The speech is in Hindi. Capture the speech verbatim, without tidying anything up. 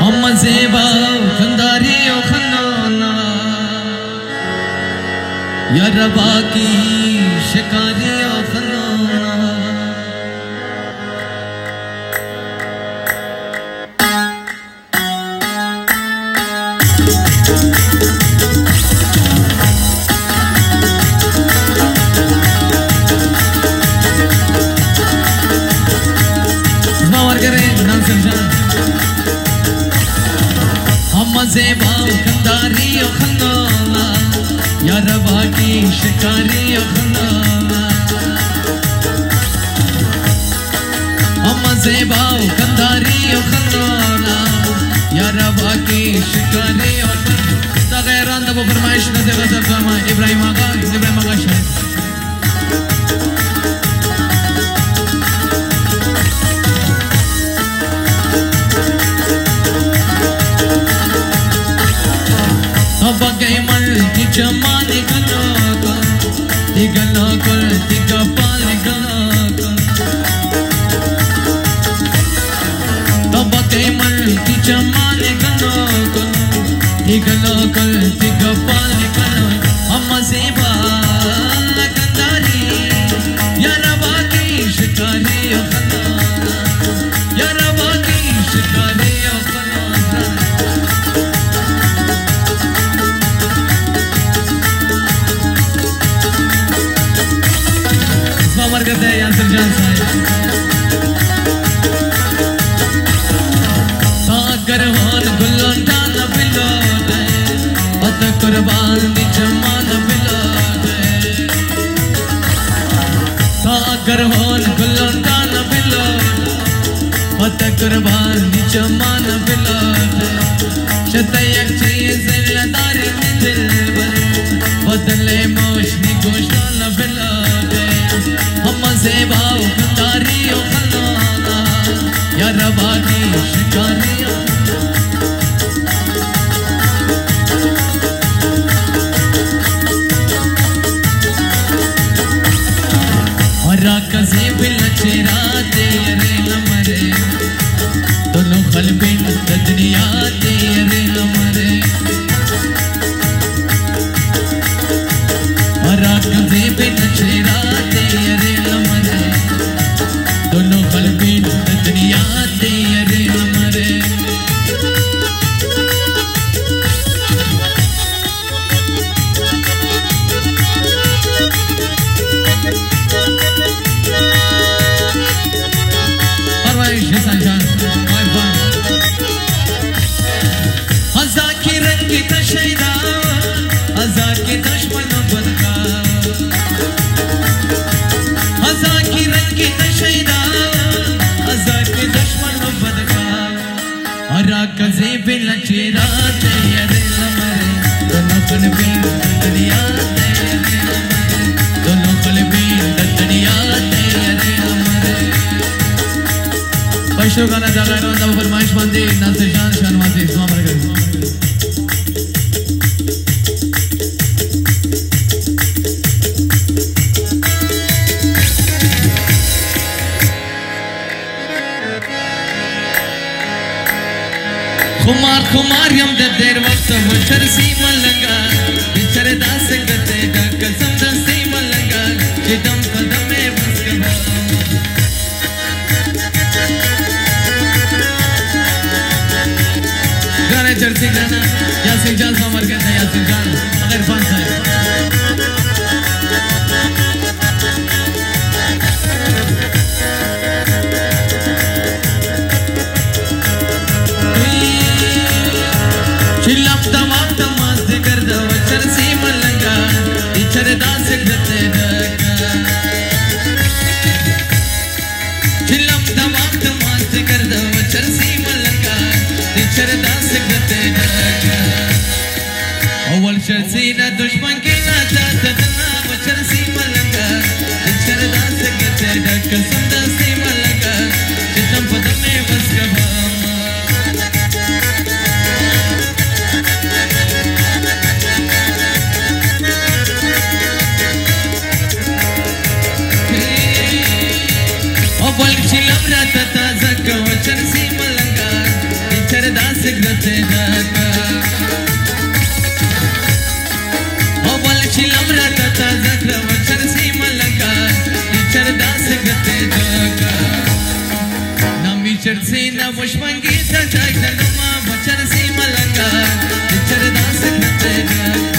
हम जेबा खंदारी ओ खन्ना या रबा की शिकारी ओ खन्ना जेबा खंदारी ओ खन्ना या रबा की शिकारी ओ खन्ना हम जेबा खंदारी ओ खन्ना या रबा की शिकारी ओ खन्ना तगैरान दबो फरमाइश न देगा जब इब्राहिम आगा इब्राहिम आगा शायद जमाने गना का दिगना कर दिगा पाले गना का तब के मन की जमाने गना का दिगना कर दिगा पाले गना हम जेबा खंदारी या रबा की शिकारी ओ खन्ना या रबा की शिकारी ओ खन्ना करते हैं यासर जान सागर होन गुल्लन जान बिलोटे अत कुर्बान दी जमान बिलोटे सागर होन गुल्लन जान बिलोटे अत कुर्बान दी जमान बिलोटे शतयक चीज लदारी में दिल भर बदले मोशनी गोशाल बिलोटे हम जेबा खंदारी ओ खन्ना या रबा की शिकारी और कसे बिल चेरा तेरे नमरे दोनों खलबिन दुनिया तेरे नमरे और कसे बिल चेरा तेरे नमरे दोनों खलबिन दुनिया तेरे नमरे हज़ा की रंगी तशैदा हज़ा की दुश्मन बनका हज़ा की रंगी तशैदा हज़ा की दुश्मन बनका और कज़े बिल चेरा तेरे नमरे दोनों खलबिन दुनिया तेरे नमरे दोनों खलबिन दुनिया तेरे नमरे बशर गाना जागा गाना फरमाइश बंदी नासिर जान शानवाजी इस्लाम बरकत खुमार खुमार यम देर वक्त मुशर सी मलंगा बिचर दास गते दा कसम दसी मलंगा जिदम कदम में बस गवा गाने जर्सी गाना यासिर जान समर कहते हैं यासिर जान अगर फन साहब चिल्लम तमाम तमाम जिगर दा वचर सी मलंगा इचर दास गते दका चिल्लम तमाम तमाम जिगर दा वचर सी मलंगा इचर दास गते दका अव्वल शर्सी ना दुश्मन के ना जातना वचर सी मलंगा इचर दास गते दका संदा सी मलंगा जितम पदम में बस गवा Tata zaka wachar si malanga ichar das găte data Oval și lamra tata zakra vachar si malaka Dichar das găte data Nami chersi na mushmangi ta jagda numa vachar si malaka Dichar das găte data